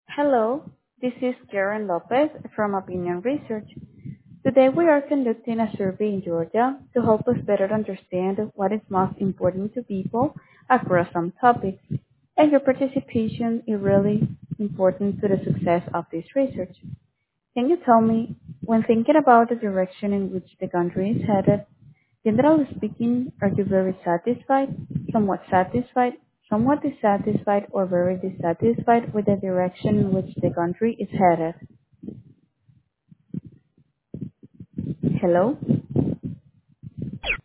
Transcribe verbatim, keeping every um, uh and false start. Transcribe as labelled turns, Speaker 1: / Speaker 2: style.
Speaker 1: Hello, this is Karen Lopez from Opinion Research. Today we are conducting a survey in Georgia to help us better understand what is most important to people across some topics, and your participation is really important to the success of this research. Can you tell me, when thinking about the direction in which the country is headed, generally speaking, are you very satisfied, somewhat satisfied, somewhat dissatisfied, or very dissatisfied with the direction in which the country is headed? Hello?